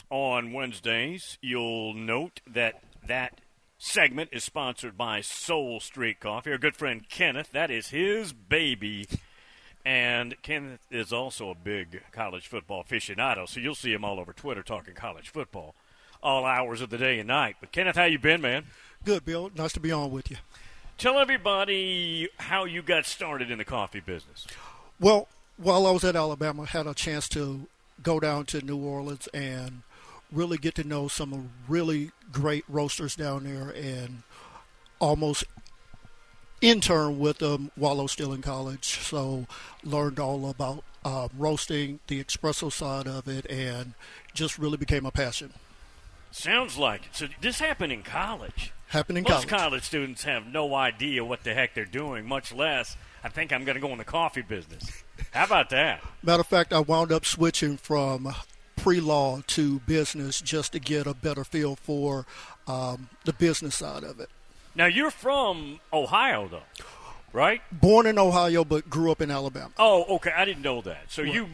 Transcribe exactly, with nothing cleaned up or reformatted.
on Wednesdays. You'll note that that segment is sponsored by Soul Street Coffee. Our good friend Kenneth, that is his baby. And Kenneth is also a big college football aficionado, so you'll see him all over Twitter talking college football all hours of the day and night. But, Kenneth, how you been, man? Good, Bill. Nice to be on with you. Tell everybody how you got started in the coffee business. Well, while I was at Alabama, I had a chance to go down to New Orleans and really get to know some really great roasters down there and almost intern with them while I was still in college. So learned all about uh, roasting, the espresso side of it, and just really became a passion. Sounds like it. So this happened in college. Happened in Most college. college students have no idea what the heck they're doing, much less, I think I'm going to go in the coffee business. How about that? Matter of fact, I wound up switching from pre-law to business just to get a better feel for um, the business side of it. Now, you're from Ohio, though, right? Born in Ohio, but grew up in Alabama. Oh, okay. I didn't know that. So Right. you